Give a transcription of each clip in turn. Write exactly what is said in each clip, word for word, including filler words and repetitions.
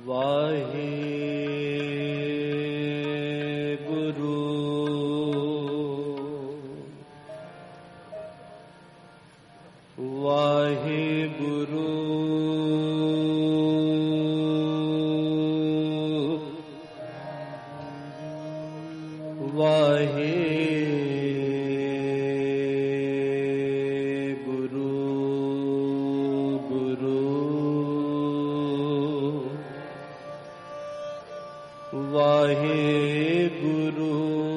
वाहे गुरु वाहे गुरु वाहे वाहे गुरु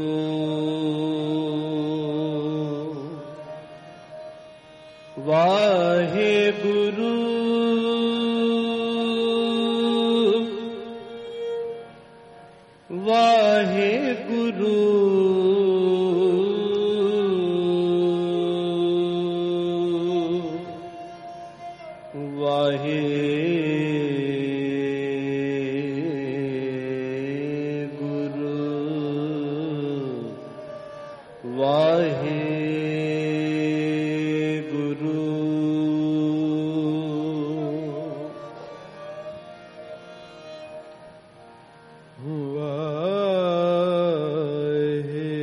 वाहे गुरु वाहे गुरु वाहे वाहे गुरु वाहे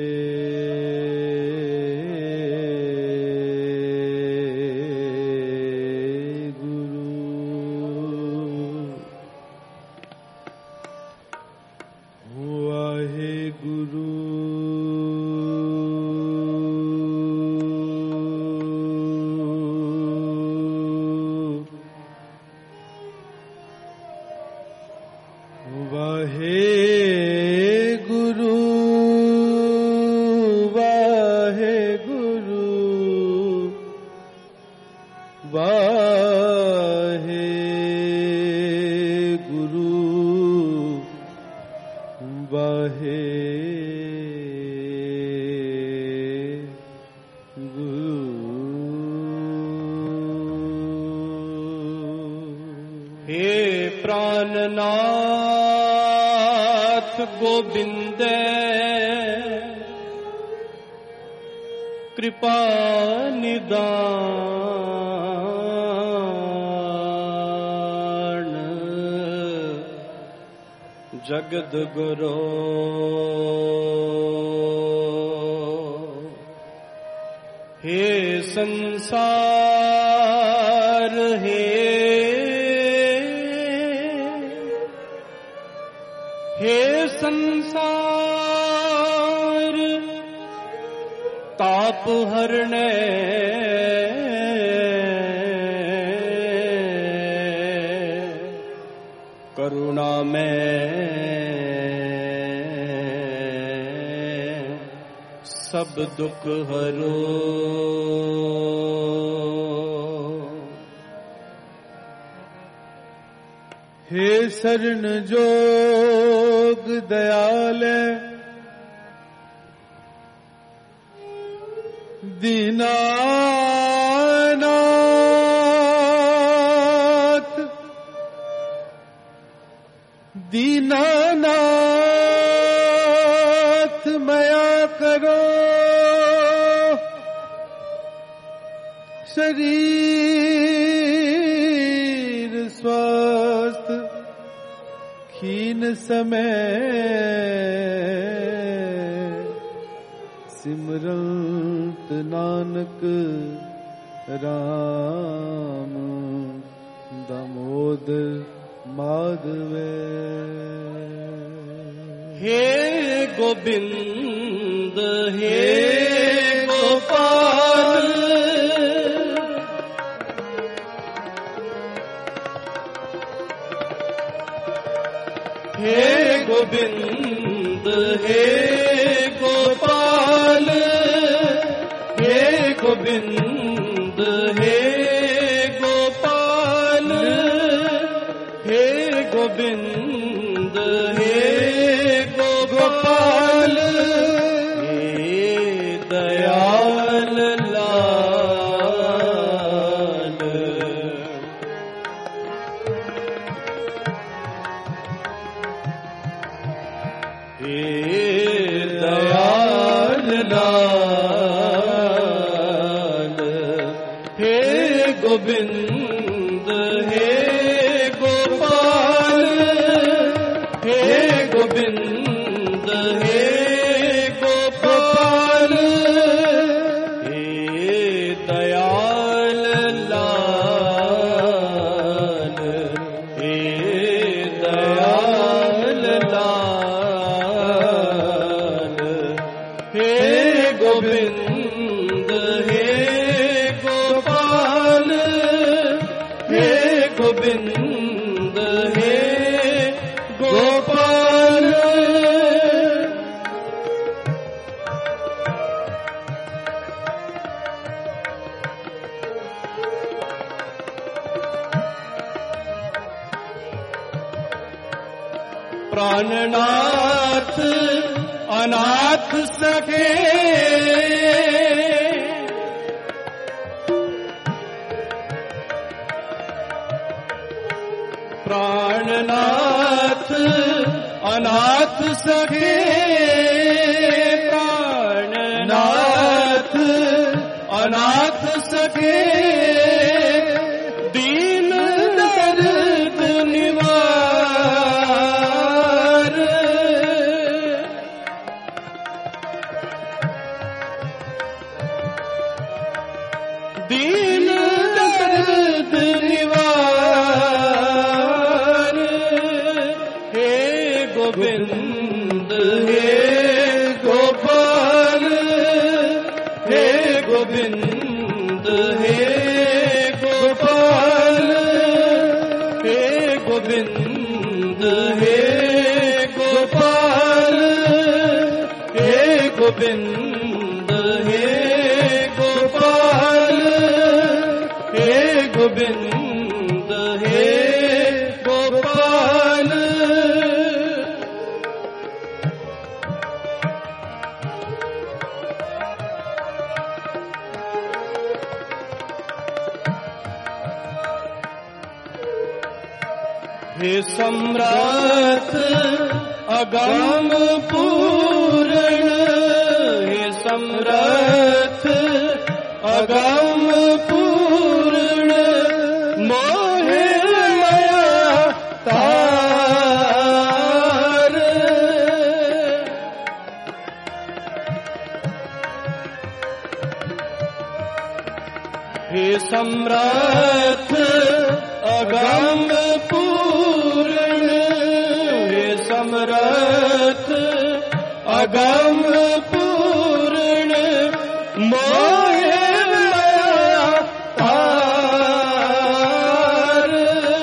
गुरु वाहे गुरु वाहे गुरु वाहे गुरु वाहे गुरु वाहे गुरु हे प्राणनाथ गोविंद कृपा निदान जगद गुरु हे संसार हे हे संसार ताप हरणे करुणा में सब दुख हरो हे शरण जोग दयाल दीनानाथ दीनानाथ मया करो शरीर स्वस्थ खीन समय सिमरंत नानक राम दामोदर माधव हे गोविंद हे गोपाल हे गोविंद हे गोपाल हे गोविंद हे गोपाल हे गोविंद हे गोपाल हे दयाल लाल हे दयाल लाल हे गोविंद हे गोपाल गोविंद हे गोपाल हे गोविंद हे गोपाल प्राणनाथ अनाथ सखे प्राणनाथ अनाथ सखे प्राणनाथ अनाथ सखे दीन दर्द निवार दीन दर्द निवार हे गोविंद हे गोपाल हे गोविंद हे गोपाल हे गोविंद हे गोपाल हे गोविंद हे गोपाल हे गोविंद हे गोपाल हे सम्राट अगम पूर्ण हे सम्राट अगम पूर्ण मोहे माया तार हे सम्राट अगम पूर्ण हे सम्राट अगम पूर्ण मोहे माया तार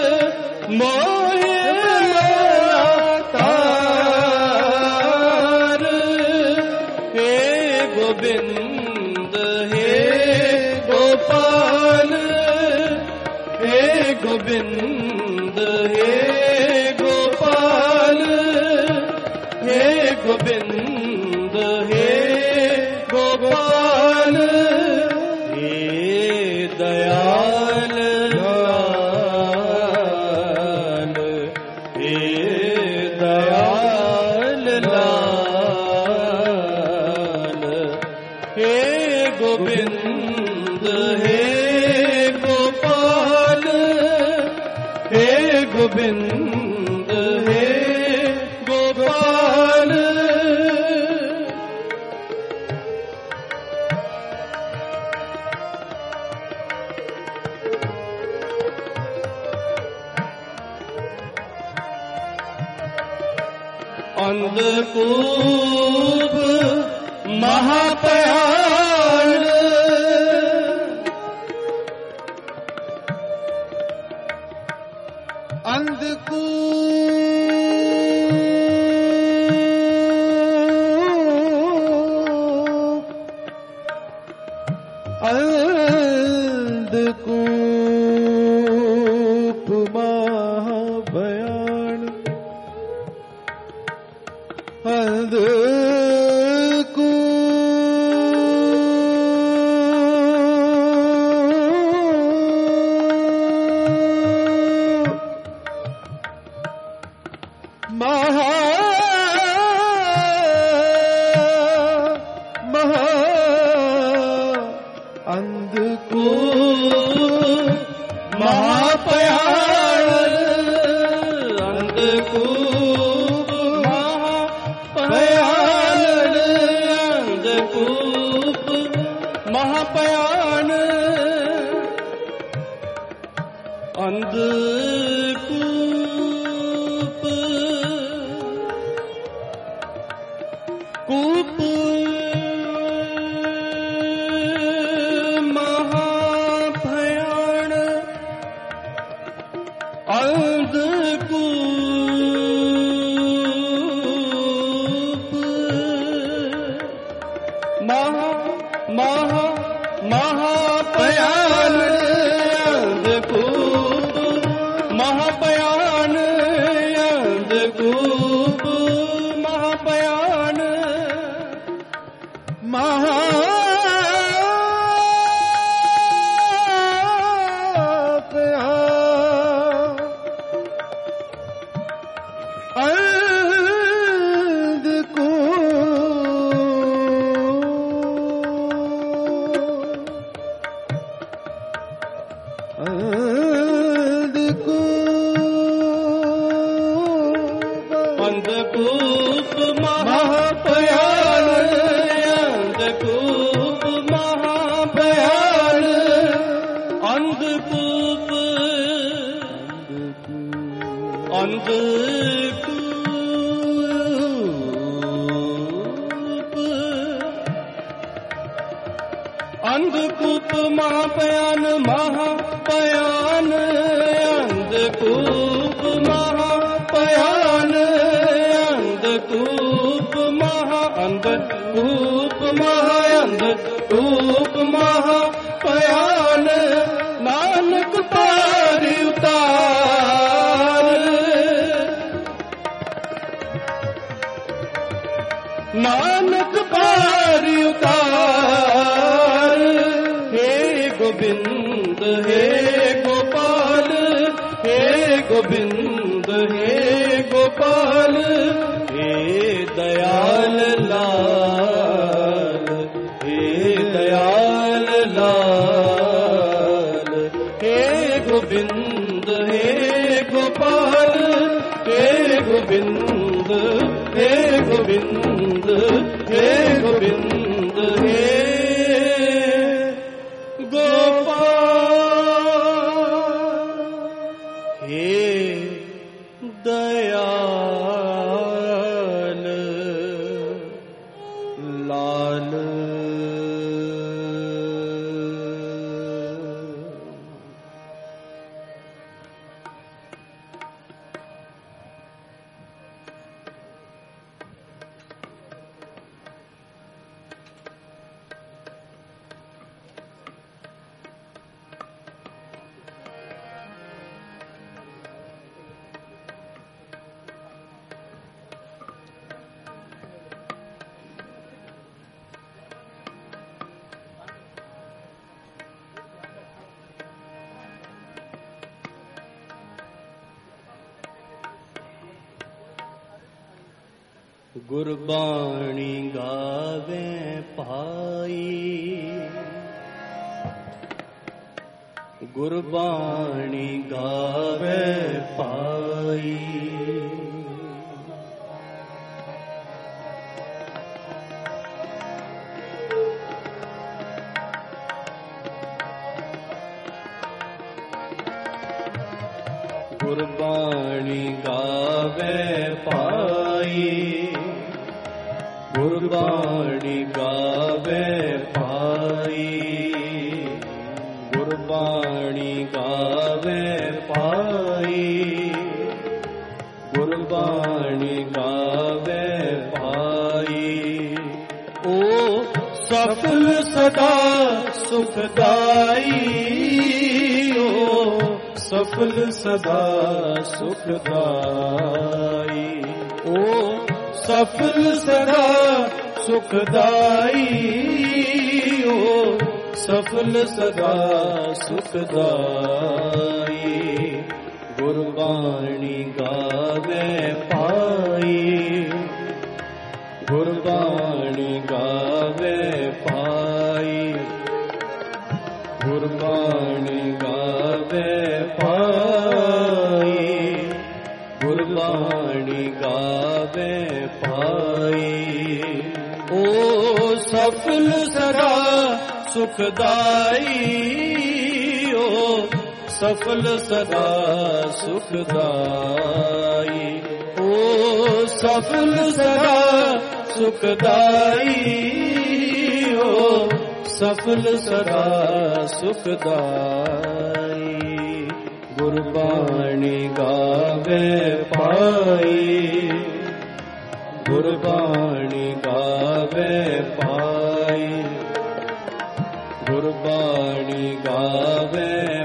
मोहे माया तार हे गोविंद हे गोपाल हे गोविंद हे गोपाल हे गोविंद हे गोपाल हे दयाल लाल हे दयाल लाल हे गोविंद हे गोपाल हे गोविंद हे गोपाल अंधकूप महापयाण अंधकूप अंधकूप महाभयान अंधकूप महा महा अंधकूप महापयाण अंधकूप महापयाण अंधकूप महापयाण अंधकूप कूप महा महापयान अंधकूप महापयान अंधकूप महापयान महा अंधकूप महापयान अंधकूप महापयान अंधकूप अंधकूप अंधकूप महापयान महापयान अंधकूप महापयान अंधकूप महा अंधकूप महा अंधकूप महापयान नानक पारि उतार नानक पारि उतार हे गोविंद हे गोपाल हे गोविंद हे गोपाल हे दयाल लाल हे दयाल लाल हे गोविंद हे गोपाल हे गोविंद हे गोविंद हे गोविंद हे गोपाल हे दयाल लाल गुरबाणी गावे पाई गुरबाणी गावे पाई गुरबाणी गावे पाई गुरबाणी गावे पाई गुरबाणी गावे पाई गुरबाणी गावे पाई ओ सफल सदा सुखदाई ओ सफल सदा सुखदाई ओ सफल सदा सुखदाई ओ सफल सदा सुखदाई गुरबाणी गावे पाई गुरबाणी गावे पाई गुरबाणी गावे पाई गुरबाणी गावे पाई ओ सफल सदा सुखदाई ओ सफल सदा सुखदाई ओ सफल सदा सुखदाई ओ सफल सदा सुखदाई गुरबाणी गावे पाई गुरबाणी गावे पाई ਗੁਰਬਾਣੀ ਗਾਵੇ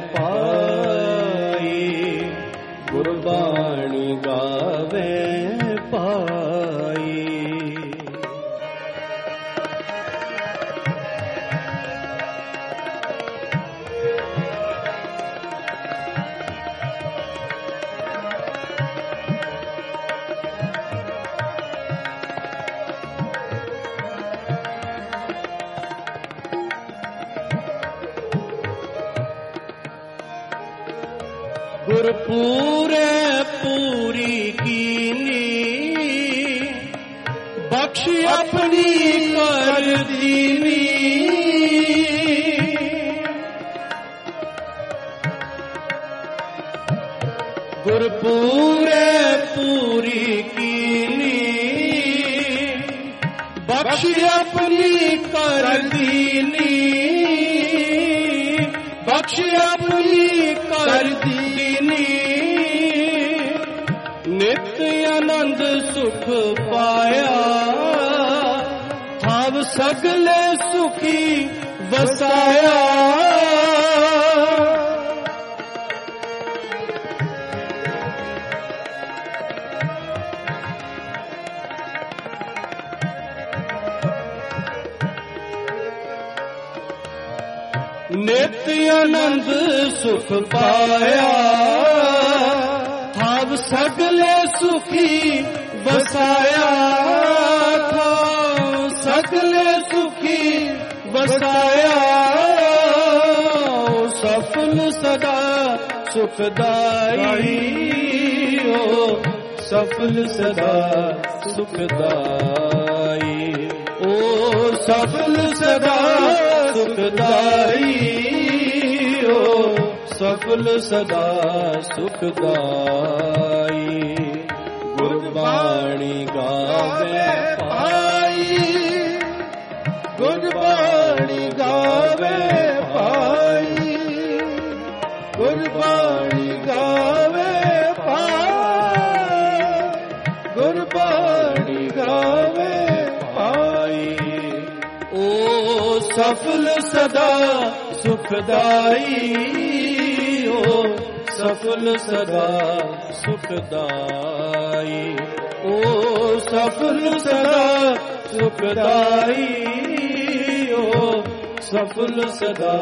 ਪਾਈ, ਗੁਰਬਾਣੀ ਗਾਵੇ ਪਾਈ। ਗੁਰ ਪੂਰੇ ਪੂਰੀ ਕੀਨੀ, ਬਖਸ਼ ਆਪਣੀ ਕਰ ਦੀਨੀ। ਗੁਰ ਪੂਰੇ ਪੂਰੀ ਕੀਨੀ, ਬਖਸ਼ ਆਪਣੀ ਕਰ ਦੀਨੀ। ਬਖਸ਼ ਆਪਣੀ ਕਰ ਦੀਨੀ, ਨਿਤ ਆਨੰਦ ਸੁਖ ਪਾਇਆ। ਥਾਵ ਸਗਲੇ ਸੁਖੀ ਵਸਾਇਆ। ਨਿਤ ਆਨੰਦ ਸੁਖ ਪਾਇਆ। ਥਾਵ ਸਗਲੇ ਸੁਖੀ ਵਸਾਇਆ। ਥਾਵ ਸਗਲੇ ਸੁਖੀ ਵਸਾਇਆ। ਸਫਲ ਸਦਾ ਸੁਖਦਾਈ, ਓ ਸਫਲ ਸਦਾ ਸੁਖਦਾਈ। ਓ ਸਫਲ ਸਦਾ ਸੁਖਦਾਈ, ਓ ਸਫਲ ਸਦਾ ਸੁਖਦਾਈ। ਗੁਰਬਾਣੀ ਗਾਵੇ ਪਾਈ, ਗੁਰਬਾਣੀ ਗਾਵੇ ਪਾਈ। ਗੁਰਬਾਣੀ ਗਾਵੇ ਪਾਈ, ਗੁਰਬਾਣੀ ਗਾਵੇ ਪਾਈ। ਓ ਸਫਲ ਸਦਾ ਸੁਖਦਾਈ, ਓ ਸਫਲ ਸਦਾ ਸੁਖਦਾਈ। ਓ ਸਫਲ ਸਦਾ ਸੁਖਦਾਈ, ਓ ਸਫਲ ਸਦਾ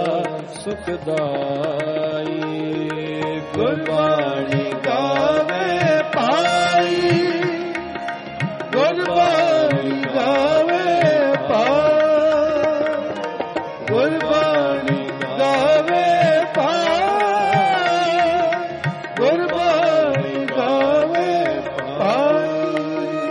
ਸੁਖਦਾਈ। ਗੁਰਬਾਣੀ ਗਾਵੇ ਪਾਈ, ਗੁਰਬਾਣੀ ਗਾਵੇ ਪਾਈ। ਗੁਰਬਾਣੀ ਗਾਵੇ ਪਾਈ, ਗੁਰਬਾਣੀ ਗਾਵੇ ਪਾਈ।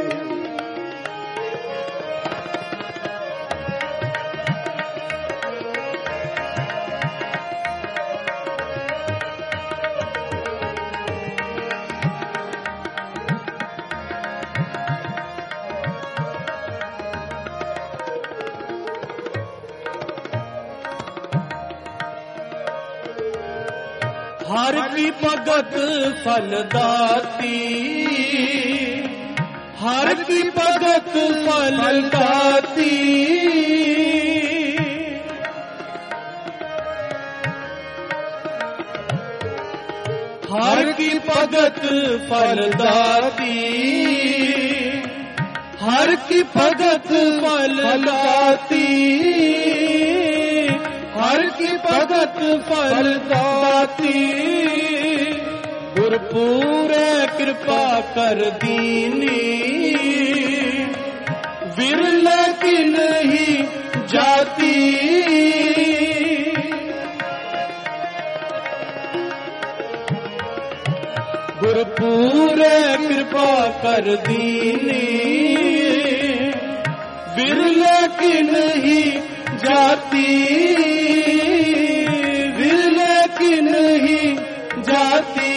ਹਰ ਕੀ ਭਗਤ ਫਲ ਦਾਤੀ, ਹਰ ਕੀ ਭਗਤ ਫਲ ਦਾਤੀ। ਹਰ ਕੀ ਭਗਤ ਫਲ ਦਾਤੀ, ਹਰ ਕੀ ਭਗਤ ਫਲ ਦਾਤੀ। ਹਰ ਕੀ ਭਗਤ ਫਲ ਦਾਤੀ। ਗੁਰ ਪੂਰੇ ਕਿਰਪਾ ਕਰ ਦੀਨੀ, ਵਿਰਲੇ ਕੀ ਨਹੀਂ ਜਾਤੀ। ਗੁਰ ਪੂਰੇ ਕਿਰਪਾ ਕਰ ਦੀਨੀ, ਵਿਰਲੇ ਕੀ ਨਹੀਂ ਜਾਤੀ। ਵਿਰਲੇ ਕੀ ਨਹੀਂ ਜਾਤੀ।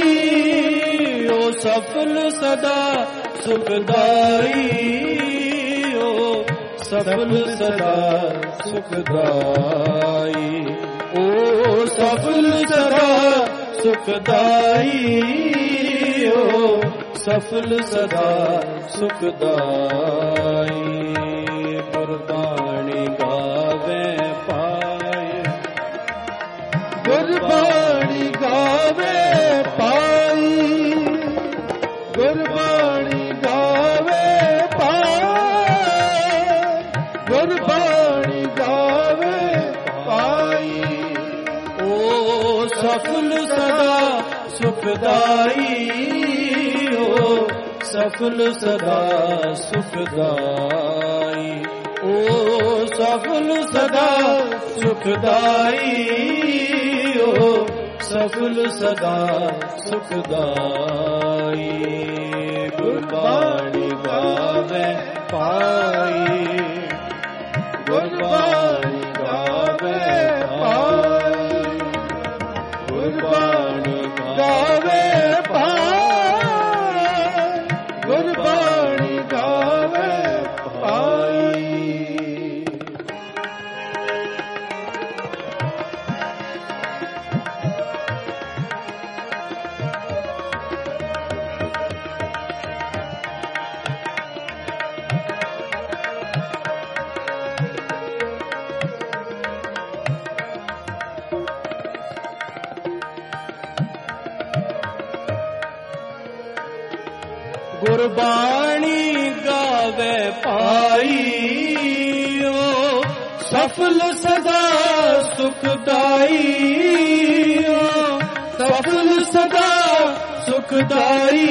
ਓ ਸਫਲ ਸਦਾ ਸੁਖਦਾਈ, ਓ ਸਫਲ ਸਦਾ ਸੁਖਦਾਈ। ਓ ਸਫਲ ਸਦਾ ਸੁਖਦਾਈ, ਓ ਸਫਲ ਸਦਾ ਸੁਖਦਾਈ। ਗੁਰਬਾਣੀ ਗਾਵੇ ਪਾਈ, ਸਫਲ ਸਦਾ ਸੁਖਦਾਈ, ਓ ਸਫਲ ਸਦਾ ਸੁਖਦਾਈ, ਓ ਸਫਲ ਸਦਾ ਸੁਖਦਾਈ, ਓ ਸਫਲ ਸਦਾ ਸੁਖਦਾਈ। ਗੁਰਬਾਣੀ ਗਾਵੇ ਪਾਈ, ਗੁਰਬਾਣੀ ਗਾਵੇ ਪਾਈ, ਗੁਰਬਾਣੀ ਗਾਵੇ ਪਾਈ, ਗੁਰਬਾਣੀ ਗਾਵੇ ਪਾਈ। ਗੁਰਬਾਣੀ ਗਾਵੇ ਪਾਈਓ, ਸਫਲ ਸਦਾ ਸੁਖਦਾਈਓ, ਸਫਲ ਸਦਾ ਸੁਖਦਾਈ।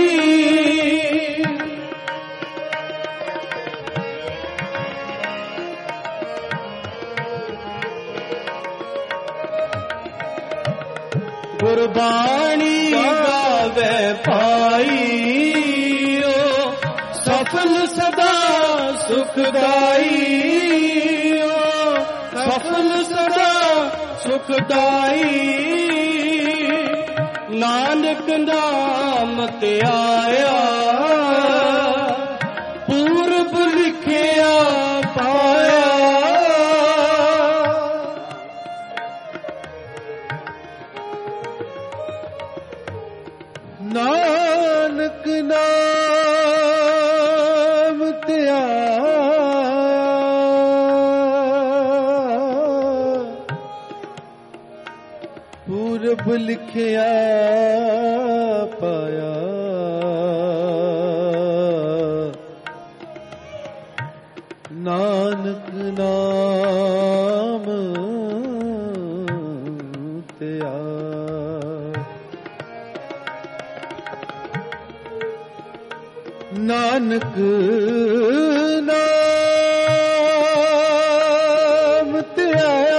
ਗੁਰਬਾਣੀ ਗਾਵੇ ਪਾਈਓ, ਸਫਲ ਸਦਾ ਸੁਖਦਾਈ, ਸਫਲ ਸਦਾ ਸੁਖਦਾਈ। ਨਾਨਕ ਨਾਮ ਧਿਆਇਆ, ਪੂਰਬ ਲਿਖਿਆ ਪਾਇਆ। ਨਾਨਕ ਨਾਮ ਧਿਆਇਆ, ਪੂਰਬ ਲਿਖਿਆ ਪਾਇਆ। ਨਾਨਕ ਨਾਮ ਧਿਆਇਆ, ਨਾਨਕ ਨਾਮ ਧਿਆਇਆ,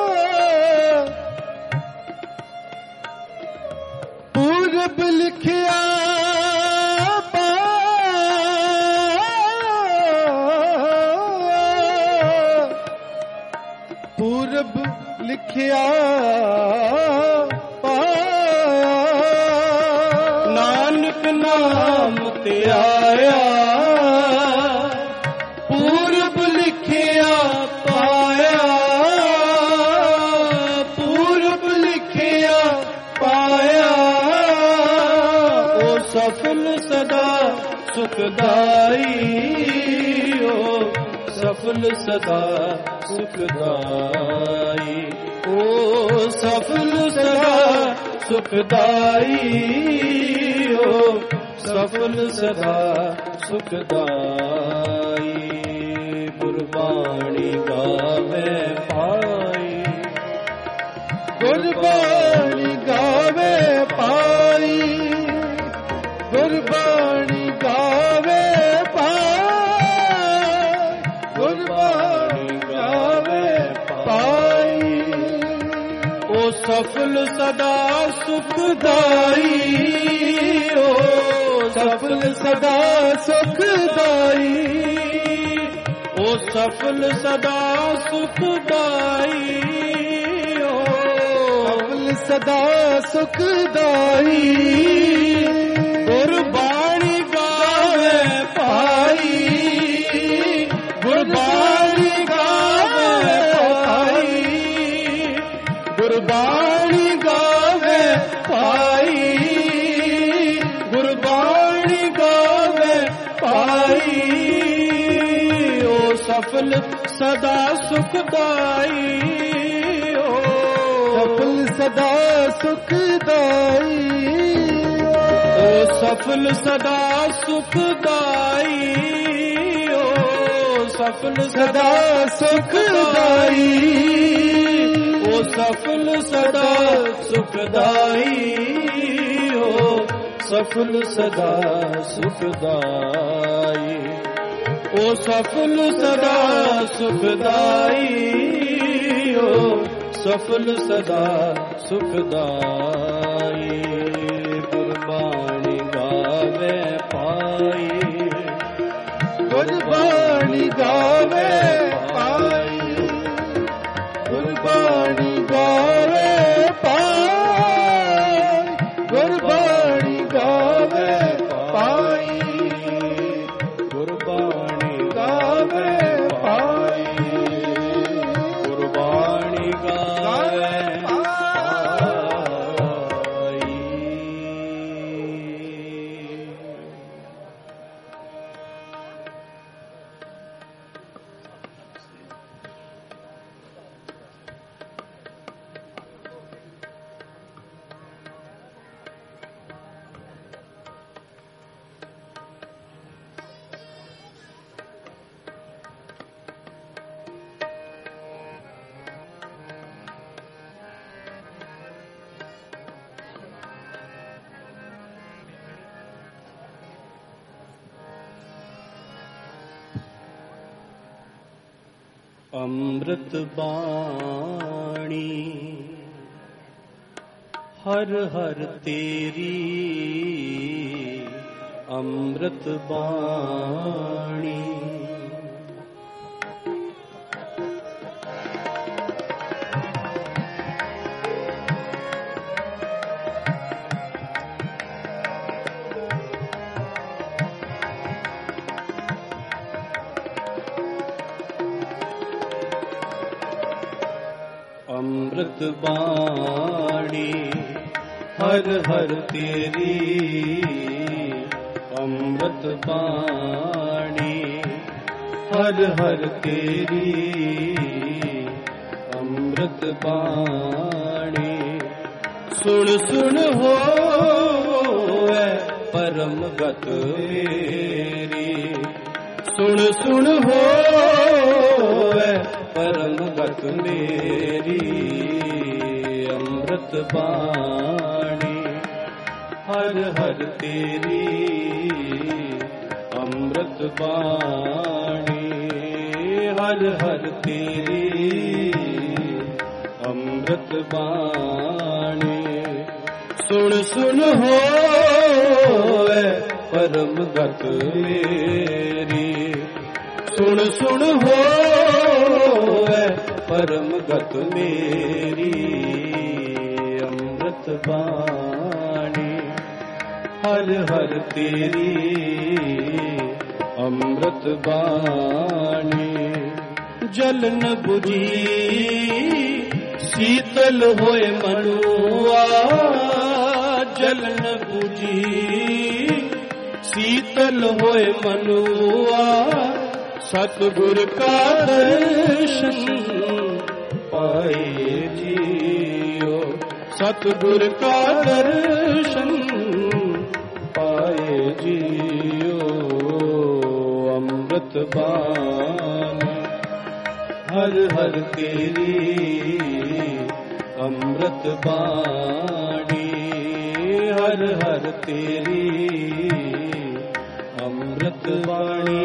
ਪੂਰਬ ਲਿਖਿਆ ਪਾਇਆ, ਪੂਰਬ ਲਿਖਿਆ ਪਾਇਆ। ਨਾਨਕ ਨਾਮ ਧਿਆਇਆ, ਪੂਰਬ ਲਿਖਿਆ ਪਾਇਆ, ਪੂਰਬ ਲਿਖਿਆ ਪਾਇਆ। ਓ ਸਫਲ ਸਦਾ ਸੁਖਦਾਈ, ਓ ਸਫਲ ਸਦਾ ਸੁਖਦਾਈ, ਓ ਸਫਲ ਸਦਾ ਸੁਖਦਾਈ, ਓ ਸਫਲ ਸਦਾ ਸੁਖਦਾਈ। ਗੁਰਬਾਣੀ ਗਾਵੇ ਪਾਈ, ਗੁਰਬਾਣੀ ਗਾਵੇ ਪਾਈ, ਗੁਰਬਾਣੀ ਗਾਵੇ ਪਾਈ, ਗੁਰਬਾਣੀ ਗਾਵੇ ਪਾਈ। ਓ ਸਫਲ ਸਦਾ ਸੁਖਦਾਈ, ਓ ਸਫਲ ਸਦਾ ਸੁਖਦਾਈ, ਓ ਸਫਲ ਸਦਾ ਸੁਖਦਾਈ, ਓ ਸਫਲ ਸਦਾ ਸੁਖਦਾਈ। ਗੁਰਬਾਣੀ ਗਾਵੇ ਪਾਈ, ਗੁਰਬਾਣੀ ਗਾਵੇ ਪਾਈ, ਗੁਰਬਾਣੀ ਗਾਵੇ ਪਾਈ, ਗੁਰਬਾਣੀ ਗਾਵੇ ਪਾਈ। ਓ ਸਫਲ ਸਦਾ ਸੁਖਦਾਈ, ਓ ਸਫਲ ਸਦਾ ਸੁਖਦਾਈ, ਓ ਸਫਲ ਸਦਾ ਸੁਖਦਾਈ, ਓ ਸਫਲ ਸਦਾ ਸੁਖਦਾਈ, ਓ सफल सदा सुखदाई हो, सफल सदा सुखदाई। ओ सफल सदा सुखदाई हो, सफल सदा सुखदाई। गुरबाणी गावे पाई, गुरबाणी गावे पाई, गुरबाणी गावे पाई, गुरबाणी गावे पाई, गुरबाणी गावे पाई, गुरबाणी गावे अमृत बाणी हर हर तेरी, अमृत बाणी अमृत बाणी हर हर तेरी, अमृत बाणी हर हर तेरी, अमृत बाणी। सुन सुन हो परम गत मेरी, सुन सुन हो परम गत मेरी। अमृत बाणी हर हर तेरी, अमृत बाणी हर हर तेरी, अमृत बाणी। सुन सुन हो परम गत मेरी, सुन सुन हो परम गत मेरी। अमृत बाणी हर हर तेरी, अमृत बाणी। जलन बुझी शीतल होए मनुआ, जलन बुझी शीतल होए मनुआ। सतगुर का दर्शन पाए जियो, सतगुर का दर्शन पाए जियो। अमृत बाणी हर हर तेरी, अमृत बाणी हर हर तेरी, अमृत बाणी।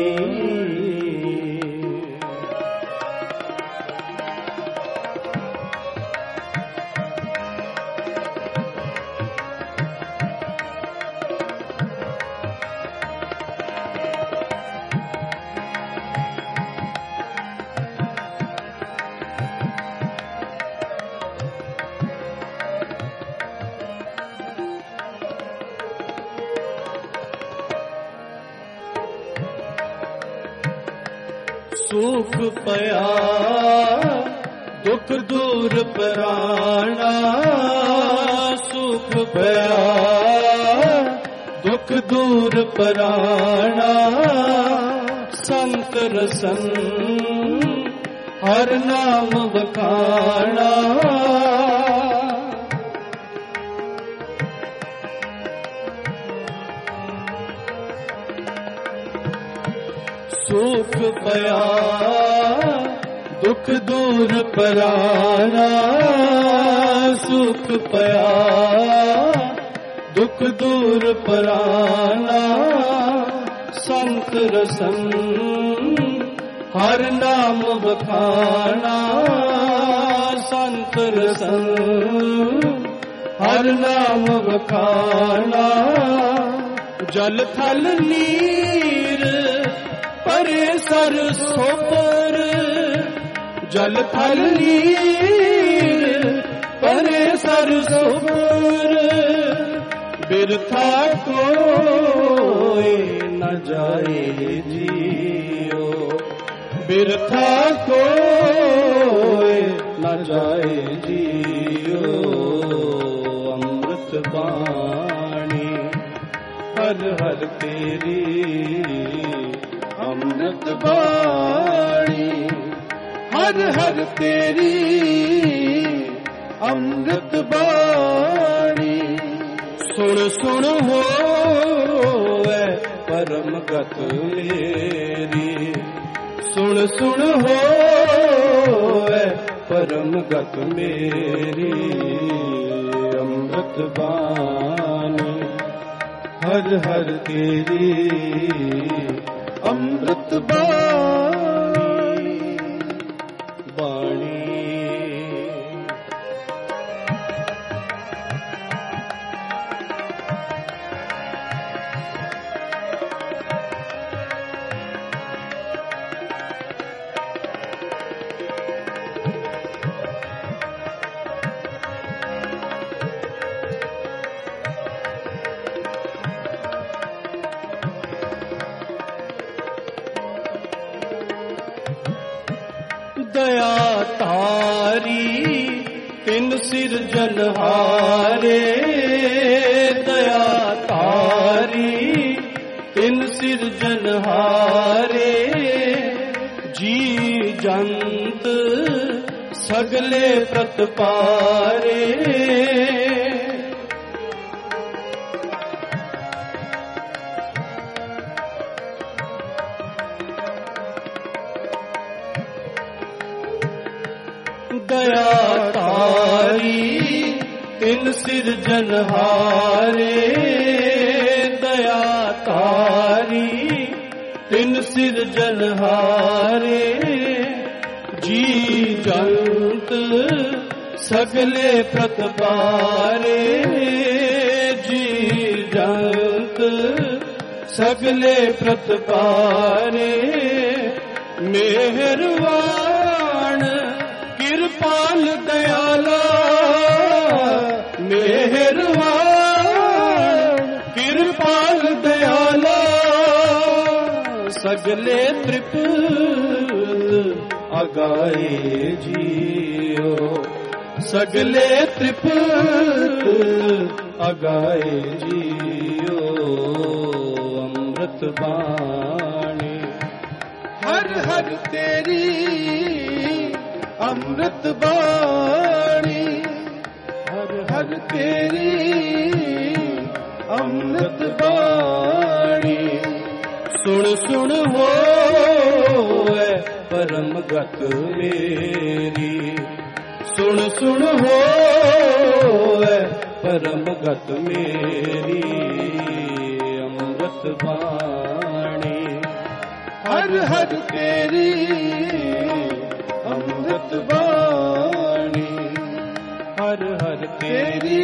सुख पया दुख दूर पराना, सुख पया दुख दूर पराना। संत रसन हर नाम बखाना, सुख पया दुख दुख दूर पराना सुख पया, दुख दूर पराना संत रसन हर नाम बखाना, संत रसन हर नाम बखाना। जल थल नीर परे सर सोपर, जल थल नीर परे सर सोपर, बिरथा कोई न जाए जियो, बिरथा कोई न जाए जियो। अमृत बाणी हर हर तेरी, अमृत बाणी हर हर तेरी, अमृत बाणी। सुन सुन होवे परम गत मेरी, सुन सुन होवे परम गत मेरी। अमृत बाणी हर हर तेरी, अमृत बाणी बाणी। दया तारी तिन सिरजनहारे, दया तारी तिन सिरजनहारे। जी जंत सगले प्रतपारे, दया तारी तिन सिरजनहारे, दया तारी तिन सिरजनहारे। जी जंत सगले प्रतपारे, जी जंत सगले प्रतपारे। मेहरबान कृपाल दयाला, मेहरबान कृपाल दयाला। सगले तृप्त अगाए जियो, सगले तृप्त अगाए जियो। अमृत बाणी हर हर तेरी, अमृत बाणी हर हर तेरी, अमृत बाणी। सुन सुन होवे परम गत मेरी, सुन सुन होवे परम गत मेरी। अमृत बाणी हर हर तेरी, अमृत बाणी हर हर तेरी,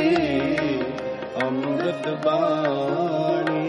अमृत बाणी।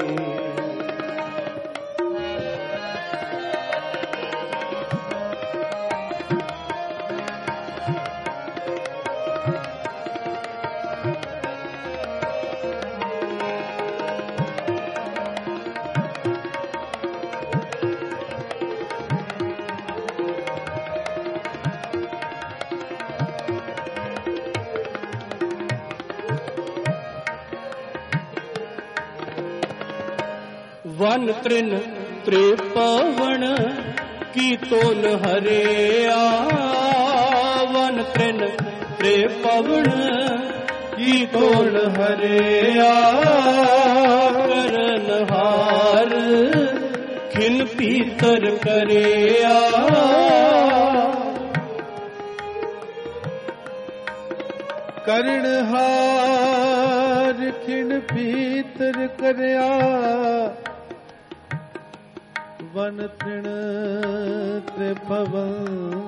वन तृण त्रिपवन की तोल हरिया, वन तृण त्रिपवन की तोल हरिया। करनहार खिन पीतर करिया, ਕਰਨਹਾਰ ਖਿਣ ਭੀਤਰ ਕਰਿਆ ਵਨ ਤ੍ਰਿਣ ਤ੍ਰਿਭਵਨ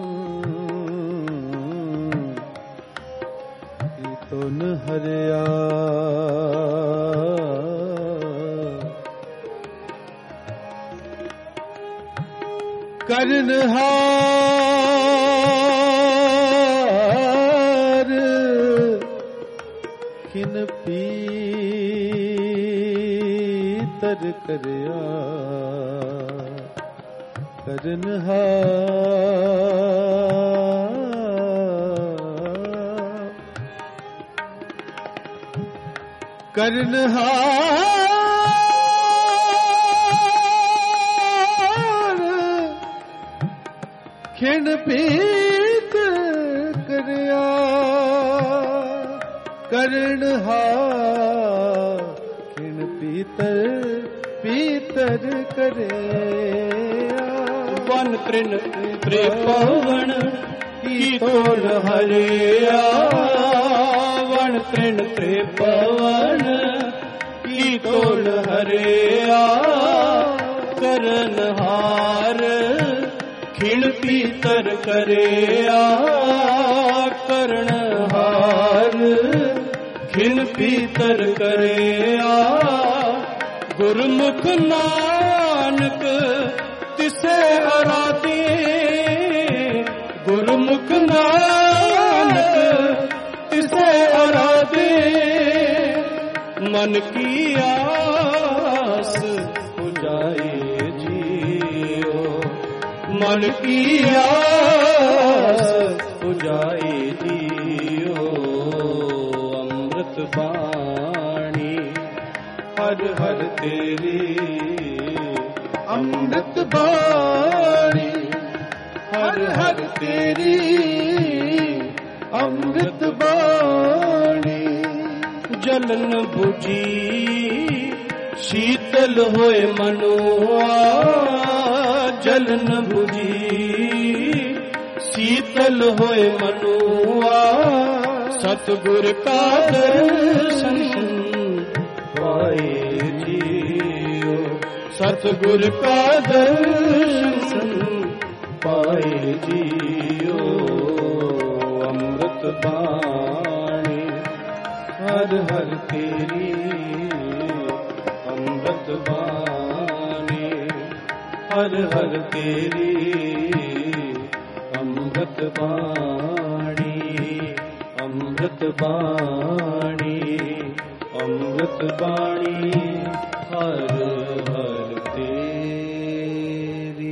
ਕੀਤਨ ਹਰਿਆ ਕਰਨਹਾਰ ਖਿਨ ਪੀਤਰ ਕਰਿਆ ਕਰਨਹਾਰ ਕਰਨਹਾਰ ਖਿਣ ਪੀਤ ਕਰਿਆ ਕਰਨਹਾਰ ਖਿਣ ਪੀਤਰ ਪੀਤਰ ਕਰਿਆ ਵਨ ਤ੍ਰਿਣ ਤ੍ਰਿਭਵਨ ਕੀਤਨ ਹਰਿਆ ਵਨ ਤ੍ਰਿਣ ਤ੍ਰਿਭਵਨ ਕੀਤਨ ਹਰਿਆ ਕਰਨਹਾਰ ਖਿਣ ਪੀਤਰ ਕਰਿਆ ਕਰਨਹਾਰ ਖਿਣ ਪੀਤਰ ਕਰਿਆ ਗੁਰਮੁਖ ਨਾਨਕ ਤਿਸੈ ਅਰਾਧੇ ਗੁਰਮੁਖ ਨਾਨਕ ਤਿਸੈ ਅਰਾਧੇ ਮਨ ਕੀ ਆਸ ਪੁਜਾਏ ਜੀਓ ਮਨ ਕੀ ਆਸ ਪੁਜਾਏ ਜੀਓ ਅੰਮ੍ਰਿਤ ਬਾਣੀ ਹਰ ਹਰ ਤੇਰੀ ਅੰਮ੍ਰਿਤ ਬਾਣੀ ਹਰ ਹਰ ਤੇਰੀ ਅੰਮ੍ਰਿਤ ਬਾਣੀ ਜਲਨ ਬੁਝੀ ਸ਼ੀਤਲ ਹੋਏ ਮਨੁਆ ਜਲਨ ਬੁਝੀ ਸ਼ੀਤਲ ਹੋਏ ਮਨੁਆ ਸਤਿਗੁਰ ਕਾ ਦਰਸ਼ਨ ਪਾਏ ਜੀਓ ਸਤਿਗੁਰ ਕਾ ਦਰਸ਼ਨ ਪਾਏ ਜੀਓ ਅੰਮ੍ਰਿਤ ਬਾਣੀ ਹਰ ਹਰ ਤੇਰੀ ਅੰਮ੍ਰਿਤ ਬਾਣੀ ਹਰ ਹਰ ਤੇਰੀ ਅੰਮ੍ਰਿਤ ਬਾਣੀ ਅੰਮ੍ਰਿਤ ਬਾਣੀ ਅੰਮ੍ਰਿਤ ਬਾਣੀ ਹਰ ਹਰ ਤੇਰੀ।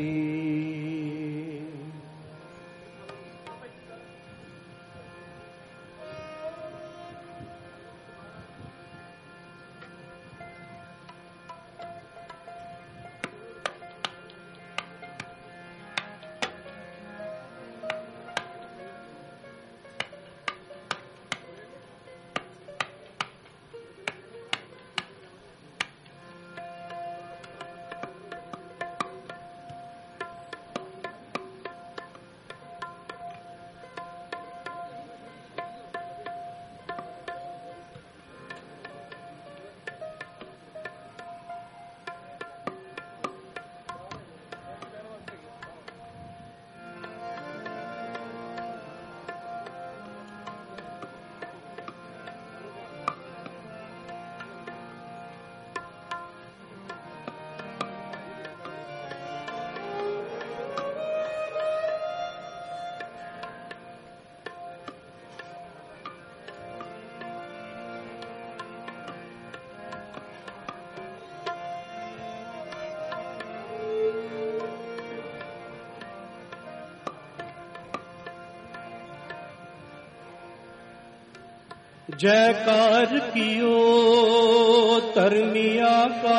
जयकार कियो धर्मिया का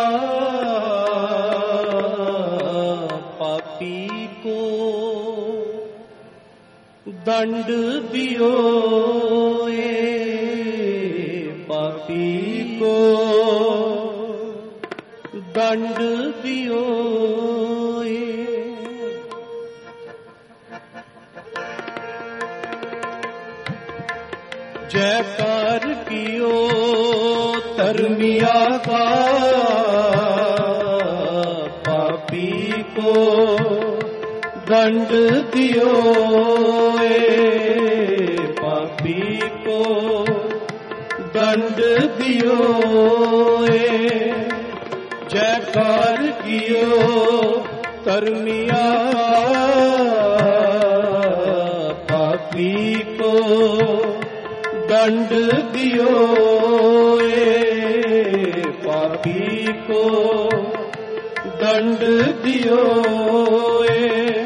पापी को दंड दियो ए पापी को दंड दियो ए जयकार कियो धर्मिया का पापी को दंड दियो ए पापी को दंड दियो ए जयकार कियो धर्मिया पापी को दंड दियो ए पापी को दंड दियो ए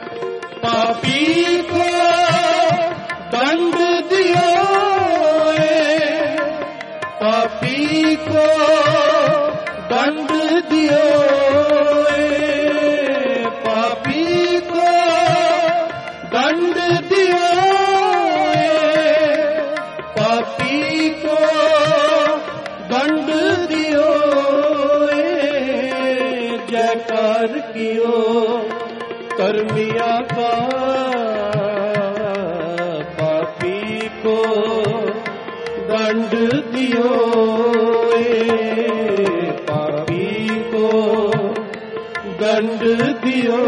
पापी को दंड दियो ए पापी को दंड दियो ए पापी को दंड दियो ए पापी को दंड दियो ए जयकार कियो कर्मिया का पापी को दंड दियो ए पापी को दंड दियो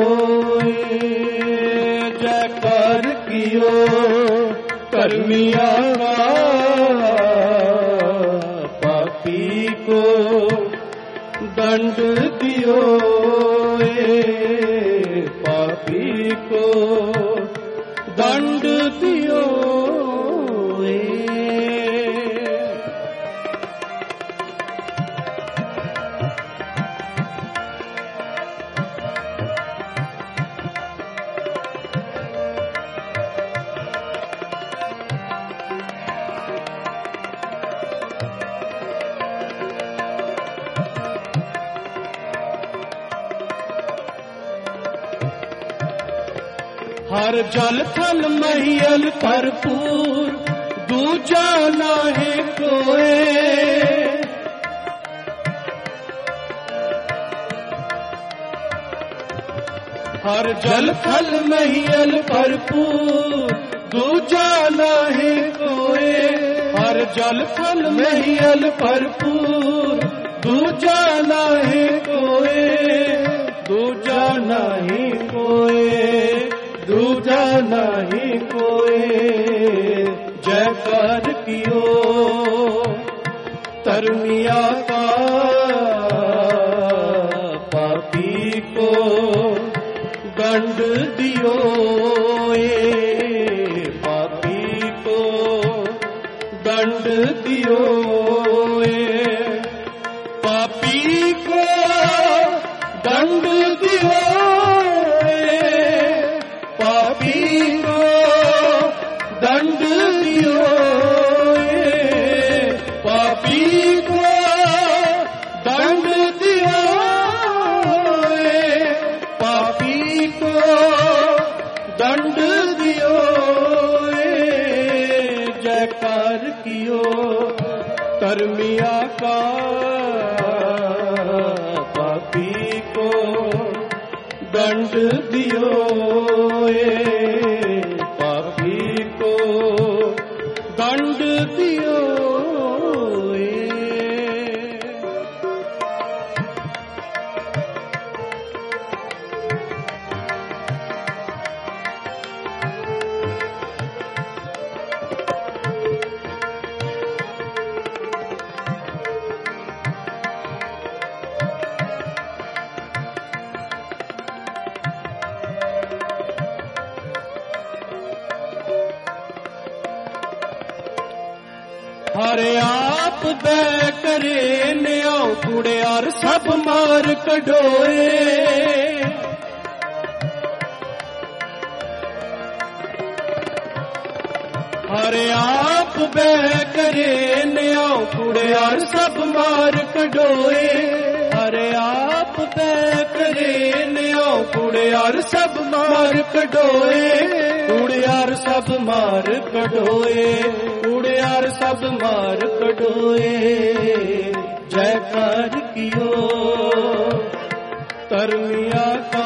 ए जयकार कियो कर्मिया का पापी को दंड दियो ए पापी को दंड दियो ए हर जल थल महियल भरपूर दूजा नाहे कोए हर जल थल महियल भरपूर दूजा नाहे कोए हर जल थल महियल भरपूर दूजा नाहे कोए दूजा नहीं कोए दूजा नहीं कोई जयकार कियो धर्मिया का पापी को दंड दियो ए पापी को दंड दियो ए पापी को दंड दियो पापी को दंड दियो ए पापी को दंड दियो ए पापी को दंड दियो ए जयकार कियो धर्मिया का पापी को दंड दियो ए पापी को दंड दियो ए हरे आप दे करे न्याओ कूड़े और सब मार कढोए हरे आप बे करे न्याओ कूड़े और सब मार कढोए हरे आप बे करे न्याओ कूड़े और सब मार कढोए कूड़े और सब मार कढोए कूड़े और सब मार कढोए जयकार कियो धर्मिया का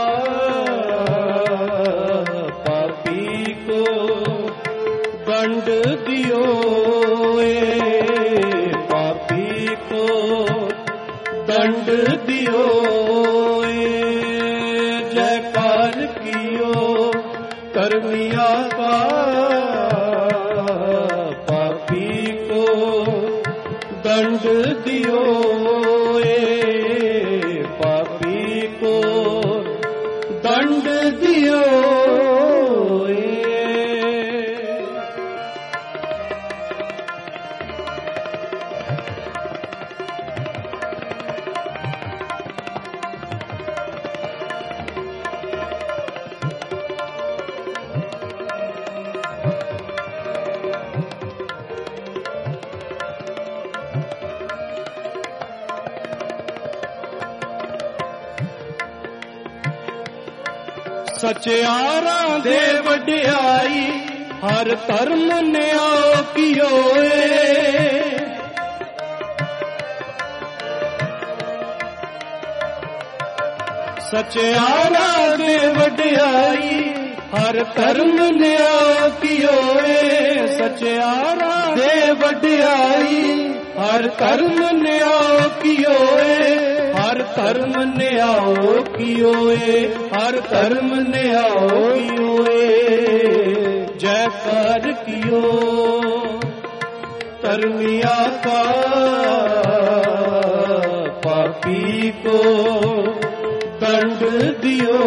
दंड दियो ए पापी को दंड दियो ए जयकार कियो कर्मिया का पापी को दंड दियो ए पापी को दंड दियो ए। सचियारा दे वड्याई हर धर्म न्याय कियो ए सचियारा दे वड्याई हर धर्म न्याय कियो ए सचियारा दे वड्याई हर धर्म न्याय कियो ए हर धर्म न्याय कियो ए हर धर्म न्याय कियो ए जयकार कियो धर्मिया का पापी को दंड दियो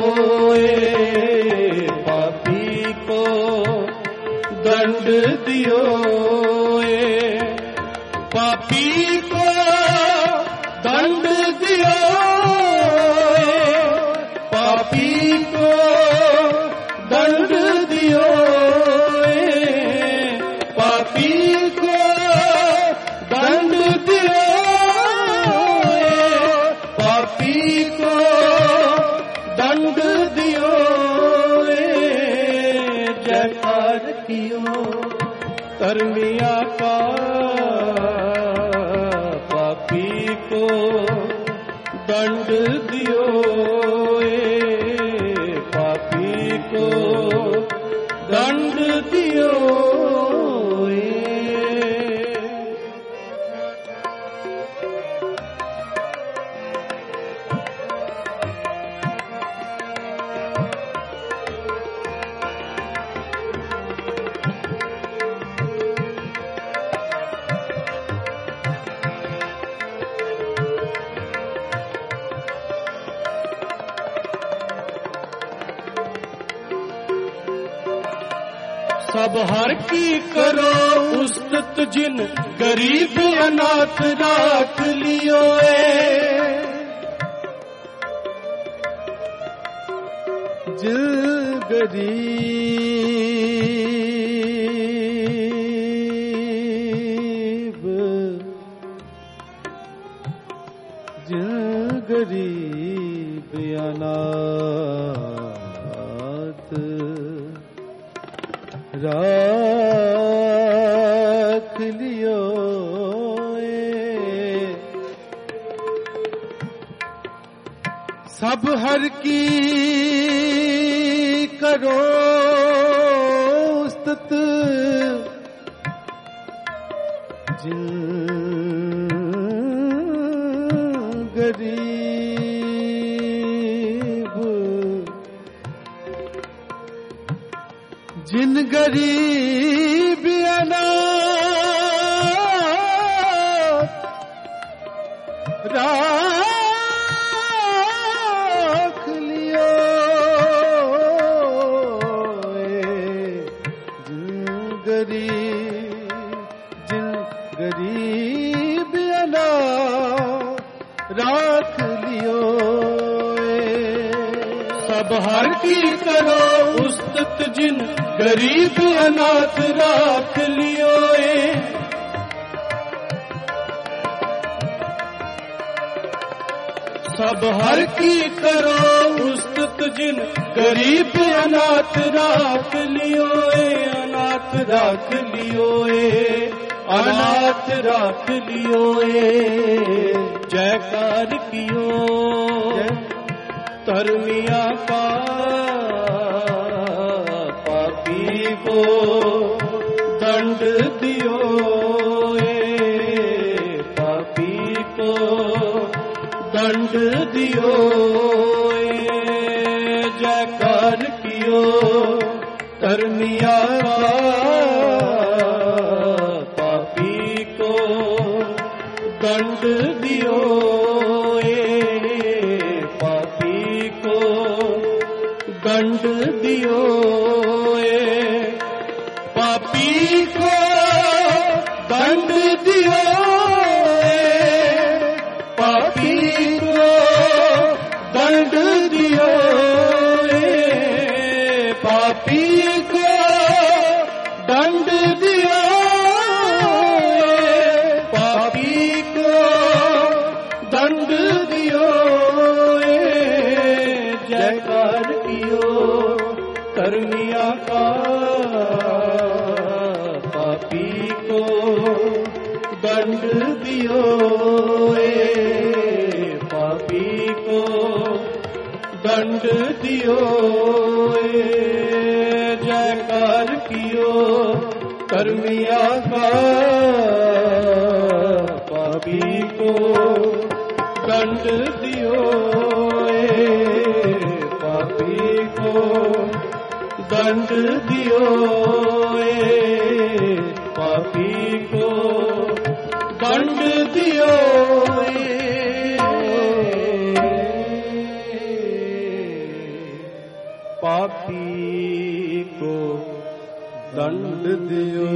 ए पापी को दंड दियो ए पापी को दंड दियो पापी को दंड दियो पापी को दंड दियो पापी को दंड दियो जयकार कियो कर्मिया का पापी को दंड दियो ए पापी को दंड दियो ए। सब हर की करो उस्तत जिन गरीब अनाथ राख लियो ए जिन गरीब जिन गरीब अनाथ राख लियो ए सब हर की करो उस्तत जिन गरीब जिन गरीब अनाथ राख लियो जिन गरीब जिन गरीब अनाथ राख लियो सब हर की करो उस्तत जिन गरीब अनाथ राख लियो ए सब हर की करो उस्तत जिन गरीब अनाथ राख लियो ए अनाथ राख लियो ए अनाथ राख लियो ए जयकार कियो धर्मिया का पापी को दंड दियो ए पापी को दंड दियो ए जयकार कियो धर्मिया का पापी को दंड दियो ए पापी को दंड दियो ए पापी को दंड दियो ए पापी को दंड दियो ए पापी को दंड दियो ए पापी को दंड दियो ए जयकार कियो कर्मिया का पापी को दंड दियो ए पापी को दंड दियो ए जयकार कियो कर्मिया का पापी को दंड दियो ए पापी को दंड दियो ए पापी को दंड दियो ए पापी को दंड दियो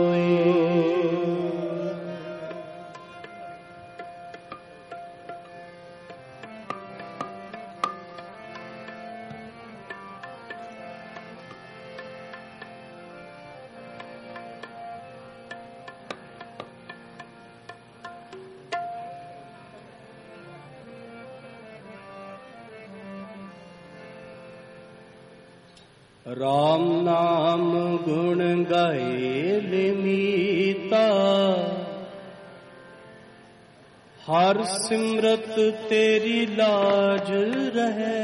राम नाम गुण गाए मीता हर सिमरत तेरी लाज रहे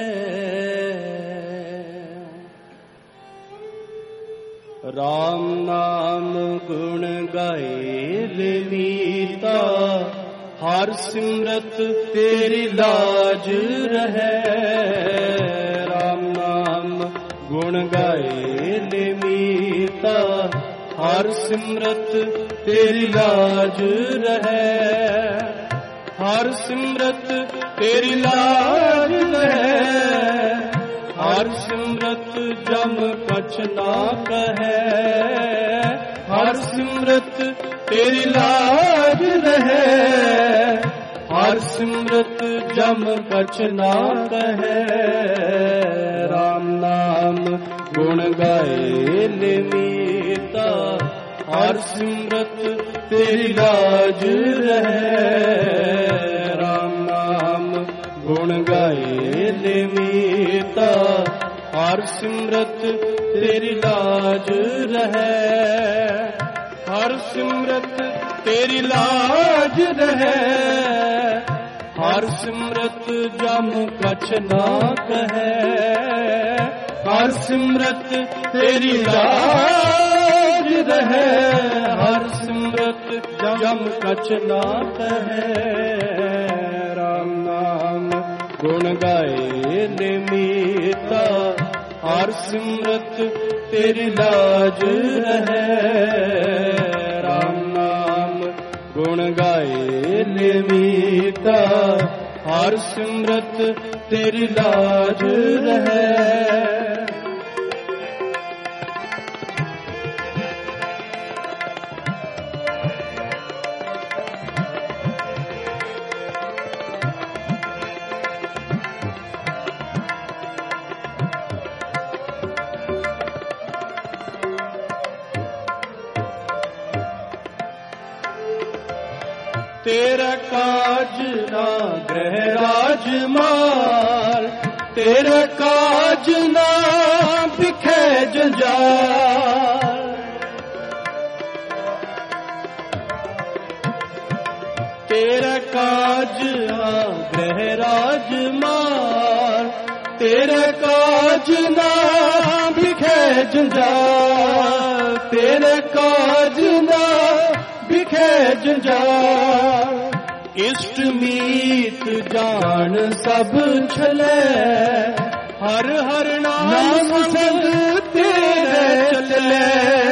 राम नाम गुण गाए मीता हर सिमरत तेरी लाज रहे राम नाम गुण गाए मीता हर सिमरत तेरी लाज रहे हर सिमरत तेरी लाज रहे हर सिमरत जम कछ ना कहे हर सिमरत तेरी लाज रहे हर सिमरत जम कछ ना कहे राम नाम गुण गाए मीता हर सिमरत तेरी लाज रहे राम नाम गुण गाए मीता हर सिमरत तेरी लाज रहे हर सिमरत तेरी लाज रहे हर सिमरत जम कछ ना कहे हर सिमरत तेरी लाज रहे हर सिमरत जम कछ ना कहे राम नाम गुण गाए मीता हर सिमरत तेरी लाज रहे राम नाम गुण गाए मीता हर सिमरत तेरी लाज रहे तेरा काज ना ग्रह राजमाल तेरा काज ना बिखे जंजाल तेरा काज ना ग्रह राजमाल तेरा काज ना बिखे जंजाल तेरा काज जंजाल। इष्ट मीत जान सब छले, हर हर नाम संग तेरे चले।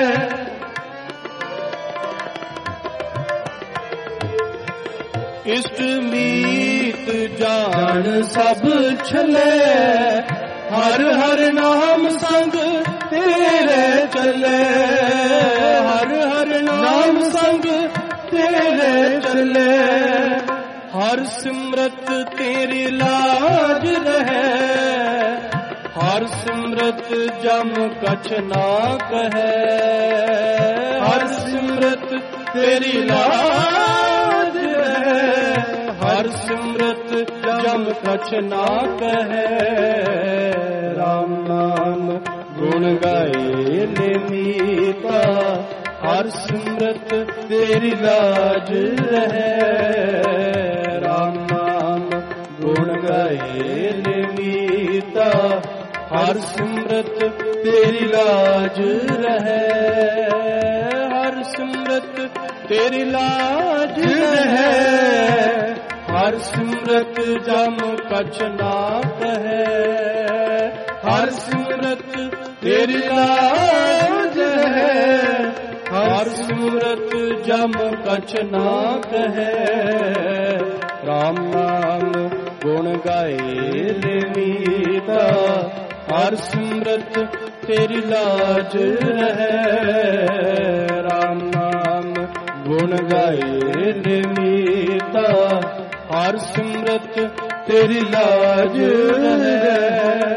इष्ट मीत जान सब छले, हर हर नाम संग तेरे चले। हर हर नाम संग तेरे चले। हर सिमरत तेरी लाज रहे, हर सिमरत जम कछ ना कहे। हर सिमरत तेरी लाज रहे, हर सिमरत जम कछ ना कहे। राम नाम गुण गाए ले मीता, हर सिमरत तेरी लाज रहे। राम नाम गुण गाए ले मीता, हर सिमरत तेरी लाज रहे। हर सिमरत तेरी लाज रहे, हर सिमरत जम कछ ना कहे। हर सिमरत तेरी लाज है, हर सिमरत जम कछ ना कहे। राम नाम गुण गाए ले मीता, हर सिमरत तेरी लाज रहे। राम नाम गुण गाए ले मीता, हर सिमरत तेरी लाज रहे।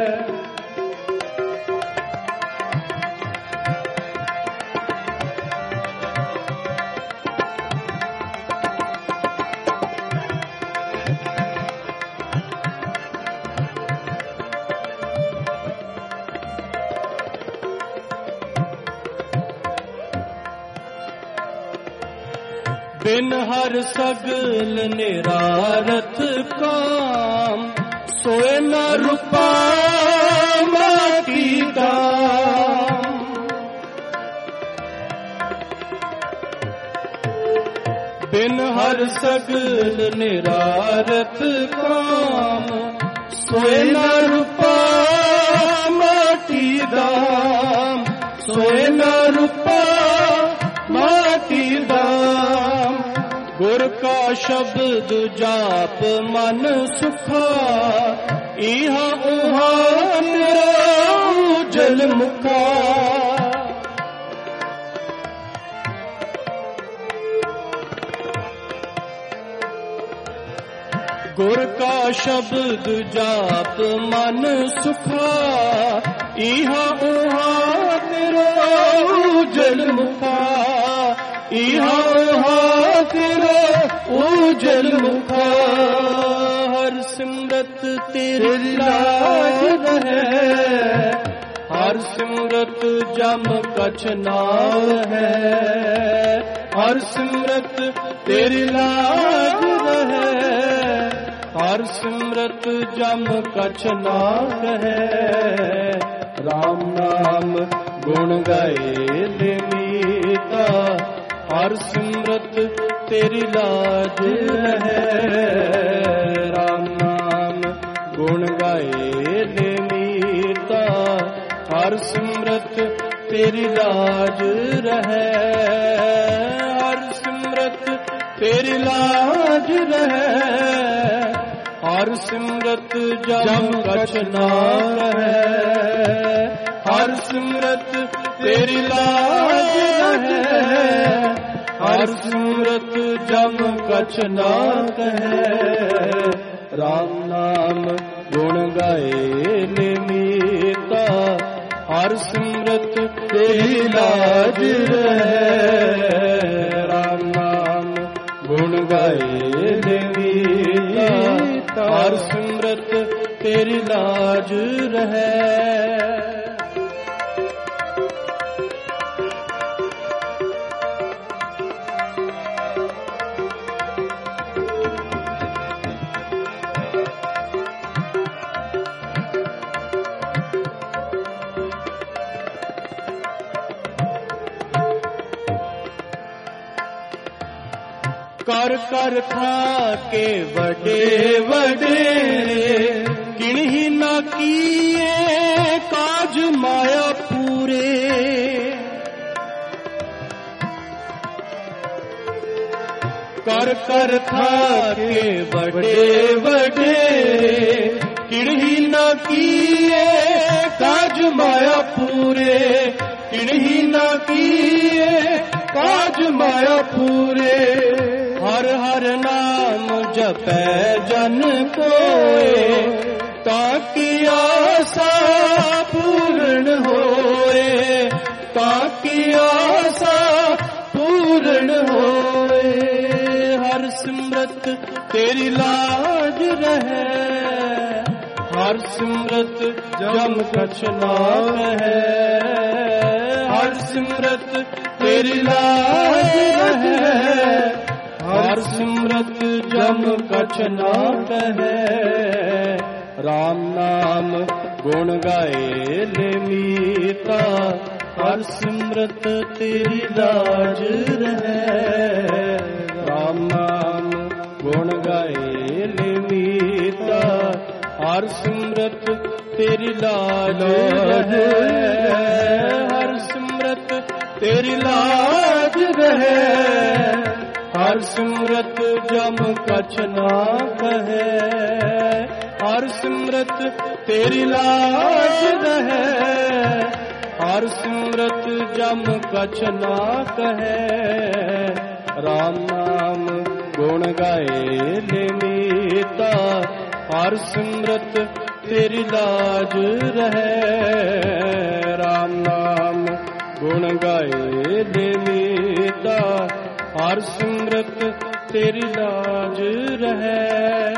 बिन हर सगल निरारथ काम, सोए न रूपा माटी दाम। बिन हर सगल निरारथ काम, सोए न रूपा माटी दाम। सोए न रूपा माटी दाम। गुर का शब्द जाप मन सुखा, इहा उहा तेरा जल मुखा। गुर का शब्द जाप मन सुखा, इहा उहा तेरा जल मुखा। इहा उहा तेरा उजल मुखा। हर सिमरत तेरी लाज रहे, हर सिमरत जम कछ ना है। हर सिमरत तेरी लाज रहे, हर सिमरत जम कछ ना है। राम नाम गुण गाए ले मीता, हर सिमरत तेरी लाज है। राम नाम गुण गाए ले मीता, हर सिमरत तेरी लाज रहे। हर सिमरत तेरी लाज रहे, हर सिमरत जम कछ ना है। हर सिमरत तेरी लाज रहे, हर सिमरत जम कछ ना कहे। राम नाम गुण गाए ले मीता, हर सिमरत तेरी लाज रहे। राम नाम गुण गाए ले मीता, हर सिमरत तेरी लाज रहे। ਕਰ ਕਰ ਖਾ ਕੇ ਵੱਡੇ ਵੱਡੇ ਕਿਣਹੀ ਨਾ ਕੀਏ ਕਾਜ ਮਾਇਆ ਪੂਰੇ। ਕਰ ਕਰ ਖਾ ਕੇ ਵੱਡੇ ਵੱਡੇ ਕਿਣਹੀ ਨਾ ਕੀਏ ਕਾਜ ਮਾਇਆ ਪੂਰੇ। ਕਿਣਹੀ ਨਾ ਕੀਏ ਕਾਜ ਮਾਇਆ ਪੂਰੇ। ਹਰ ਹਰ ਨਾਮ ਜਪੈ ਜਨ ਕੋਏ ਤਾਂ ਕੀ ਆਸਾ ਪੂਰਨ ਹੋਏ। ਤਾਂ ਕੀ ਆਸਾ ਪੂਰਨ ਹੋਏ। ਹਰ ਸਿਮਰਤ ਤੇਰੀ ਲਾਜ ਰਹੈ। ਹਰ ਸਿਮਰਤ ਜਮ ਕਛ ਨਾ ਕਹੈ। ਹਰ ਸਿਮਰਤ ਤੇਰੀ ਲਾਜ ਰਹੈ। ਹਰ ਸਿਮਰਤ ਜਮ ਕਛ ਨਾ ਕਹੈ। ਰਾਮ ਨਾਮ ਗੁਣ ਗਾਏ ਲੈ ਮੀਤਾ। ਹਰ ਸਿਮਰਤ ਤੇਰੀ ਲਾਜ ਰਹੈ। ਰਾਮ ਨਾਮ ਗੁਣ ਗਾਏ ਲੈ ਮੀਤਾ। ਹਰ ਸਿਮਰਤ ਤੇਰੀ ਲਾਜ ਰਹੈ। ਹਰ ਸਿਮਰਤ ਤੇਰੀ ਲਾਜ ਰਹੈ। ਹਰ ਸਿਮਰਤ ਜਮ ਕਛ ਨਾ ਕਹੈ। ਹਰ ਸਿਮਰਤ ਤੇਰੀ ਲਾਜ ਰਹੈ। ਹਰ ਸਿਮਰਤ ਜਮ ਕਛ ਨਾ ਕਹੈ। ਰਾਮ ਨਾਮ ਗੁਣ ਗਾਏ ਲੈ ਮੀਤਾ। ਹਰ ਸਿਮਰਤ ਤੇਰੀ ਲਾਜ ਰਹੈ। ਰਾਮ ਨਾਮ ਗੁਣ ਗਾਏ ਲੈ ਮੀਤਾ। ਹਰ ਸਿਮਰਤ ਤੇਰੀ ਲਾਜ ਰਹੈ।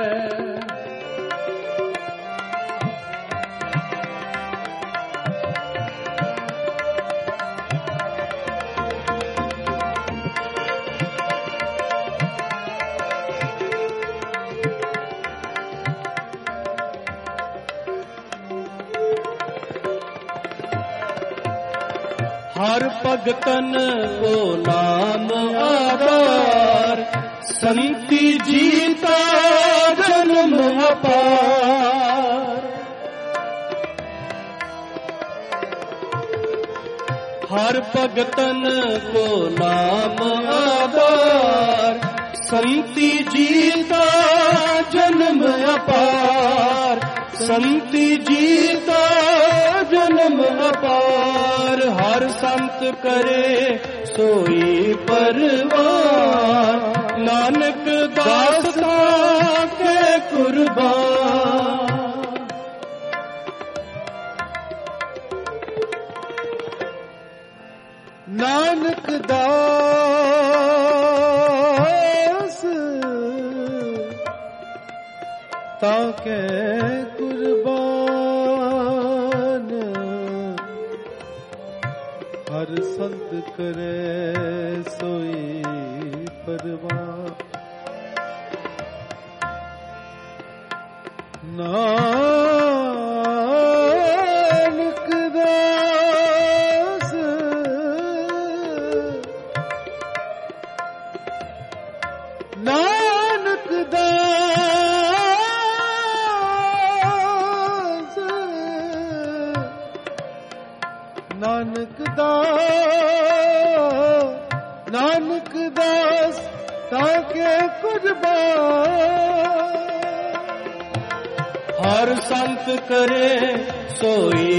हर भगतन को नाम आधार। संति जीता जन्म अपार। हर भगतन को नाम आधार। संति जीता जन्म अपार। संति जीता जन्म अपार। हर संत करे सोई परवान। नानक दास के कुर्बान। नानक दास ताके कुर्बान। हर संत करे सोई परवान। नानक दास नानक दास नानक दास नानक दास ताके कुर्बान। हर संत करे सोई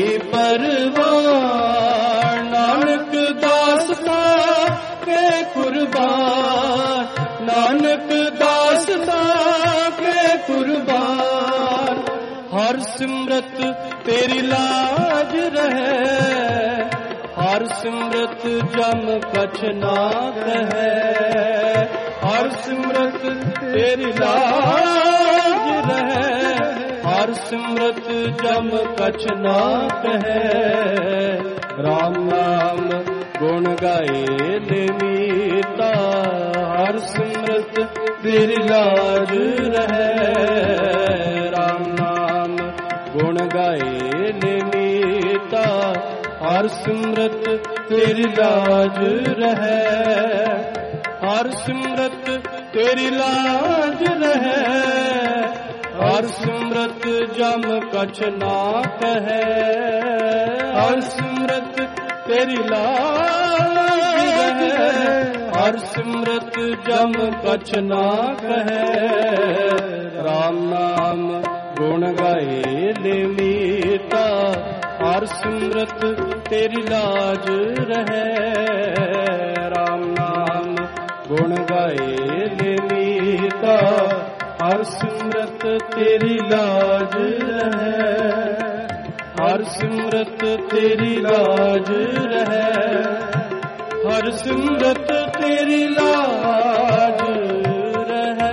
परवान। नानक दास के कुर्बान। नानक दास के कुर्बान। हर सिमरत तेरी लाज रहे। हर सिमरत जम कछ ना कहे। हर सिमरत तेरी लाज रहे। हर सिमरत जम कछ ना कहे। राम नाम गुण गाए ले मीता। हर सिमरत तेरी लाज रहे। राम नाम गुण गाए ले मीता। हर सिमरत तेरी लाज रहे। ਹਰ ਸਿਮਰਤ ਤੇਰੀ ਲਾਜ ਰਹੈ, ਹਰ ਸਿਮਰਤ ਜਮ ਕਛ ਨਾ ਕਹੈ, ਹਰ ਸਿਮਰਤ ਤੇਰੀ ਲਾਜ ਰਹੈ, ਹਰ ਸਿਮਰਤ ਜਮ ਕਛ ਨਾ ਕਹੈ। ਰਾਮ ਨਾਮ ਗੁਣ ਗਾਏ ਲੈ ਮੀਤਾ, ਹਰ ਸਿਮਰਤ ਤੇਰੀ ਲਾਜ ਰਹੈ, ਰਾਮ ਨਾਮ ਗੁਣ ਗਾਏ ਲੈ ਮੀਤਾ, ਹਰ ਸਿਮਰਤ ਤੇਰੀ ਲਾਜ ਰਹੈ, ਹਰ ਸਿਮਰਤ ਤੇਰੀ ਲਾਜ ਰਹੈ, ਹਰ ਸਿਮਰਤ ਤੇਰੀ ਲਾਜ ਰਹੈ,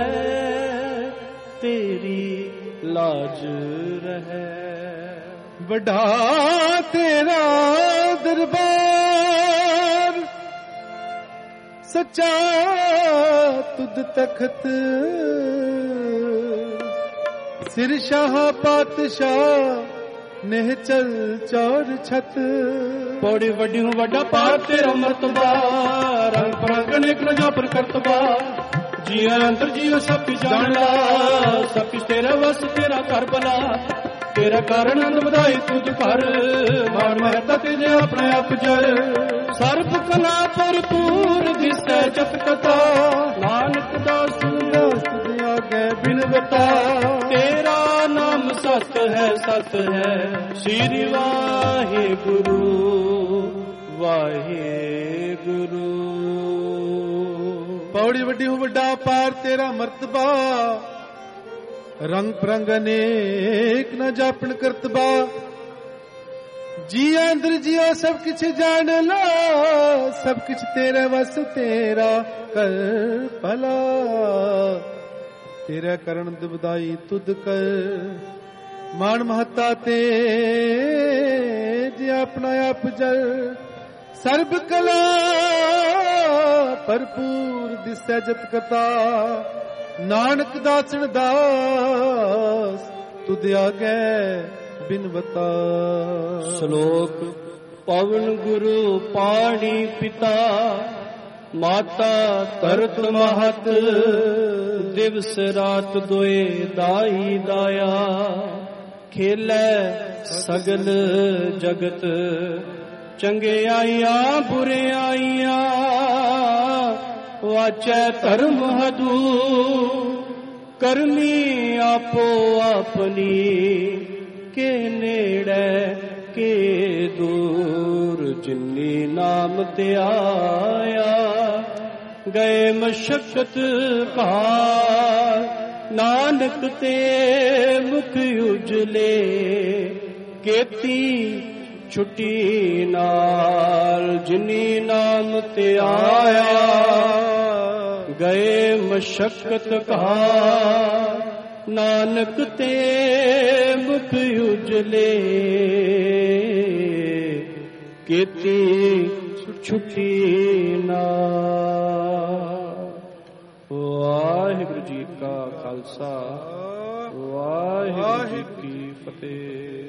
ਤੇਰੀ ਲਾਜ ਰਹੈ। ਵੱਡਾ ਤੇਰਾ ਦਰਬਾਰ, ਸੱਚਾ ਤੁਧ ਤਖਤ, ਸਿਰ ਸ਼ਾਹ ਪਾਤਸ਼ਾਹ ਨਿਹਚਲ ਚੌਰ ਛਤ। ਪੌੜੀ ਵੱਡੀ ਨੂੰ ਵੱਡਾ ਪਾਰ ਤੇਰਾ ਮਰਤਬਾ, ਰੰਗ ਪਰੰਗ ਅਨੇਕ ਨ ਜਾਪਰ ਕਰਤਬਾ। ਜੀਅ ਅੰਤਰ ਜੀਅ ਸਭ ਕੁਛ ਜਾਣ ਲਾ, ਸਭ ਕੁਛ ਤੇਰਾ ਵਸ ਤੇਰਾ ਘਰ ਬਲਾ। ਤੇਰਾ ਕਾਰਨ ਅੰਦ ਵਧਾਈ ਤੁਧ ਘਰ, ਮਾਣ ਮਹਤਾ ਤੇਰੇ ਆਪਣੇ ਆਪ ਜਰ। ਸਰਬ ਕਲਾ ਭਰਪੂਰ ਦਿਸੈ ਜਤ ਕਥਾ, ਨਾਨਕ ਦਾਸ ਤੁਧ ਆਗੇ ਬਿਨ ਬਤਾ। ਤੇਰਾ ਨਾਮ ਸਤ ਹੈ ਸਤ ਹੈ, ਸ੍ਰੀ ਵਾਹਿਗੁਰੂ ਵਾਹਿਗੁਰੂ। ਪੌੜੀ ਵੱਡੀ ਹੋ ਵੱਡਾ ਪਾਰ ਤੇਰਾ ਮਰਤਬਾ, ਰੰਗ ਪ੍ਰੰਗ ਅਨੇਕ ਨ ਜਾਪਣ ਕਰਤਬਾ। ਜੀ ਅੰਦਰ ਜੀਓ ਸਭ ਕਿਛ ਜਾਣ ਲਾ, ਸਭ ਕਿਛ ਤੇਰੇ ਵਸ ਤੇਰਾ ਕਰ ਭਲਾ। ਤੇਰਾ ਕਰਨ ਦੁਬਦਾਈ ਤੁਧ ਕਰ, ਮਾਣ ਮਹੱਤਾ ਤੇ ਜੇ ਆਪਣਾ ਆਪ ਜਲ। ਸਰਬ ਕਲਾ ਭਰਪੂਰ ਦਿਸੈ ਜਤ ਕਥਾ, ਨਾਨਕ ਦਾਸਨ ਦਾਸ ਤੁਧ ਆਗੇ ਬਿਨ ਬਤਾ। ਸ਼ਲੋਕ ਪਵਨ ਗੁਰੂ ਪਾਣੀ ਪਿਤਾ, ਮਾਤਾ ਤਰਤ ਮਹਤ। ਦਿਵਸ ਰਾਤ ਦੋਏ ਦਾਈ ਦਾਇਆ, ਖੇਲੇ ਸਗਲ ਜਗਤ। ਚੰਗਿਆਈਆਂ ਬੁਰਿਆਈਆਂ, ਵਾਚੈ ਧਰਮ ਹਦੂ। ਕਰਮੀ ਆਪੋ ਆਪਣੀ, ਕੇ ਨੇੜੇ ਕੇ ਦੂਰ। ਜਿਨੀ ਨਾਮ ਧਿਆਇਆ, ਗਏ ਮਸ਼ਕਤ ਭਾਰ। ਨਾਨਕ ਤੇ ਮੁਖ ਉਜਲੇ, ਕੀਤੀ ਛੁੱਟੀ ਨਾਲ। ਜਿਨੀ ਨਾਮ ਧਿਆਇਆ, ਗਏ ਮਸ਼ਕਤ ਭਾਰ। ਨਾਨਕ ਤੇ ਮੁਖ ਉਜਲੇ, ਕੀਤੀ ਛੁੱਟੀ ਨਾਲ। ਵਾਹਿਗੁਰੂ ਜੀ ਕਾ ਖਾਲਸਾ, ਵਾਹਿਗੁਰੂ ਜੀ ਕੀ ਫਤਿਹ।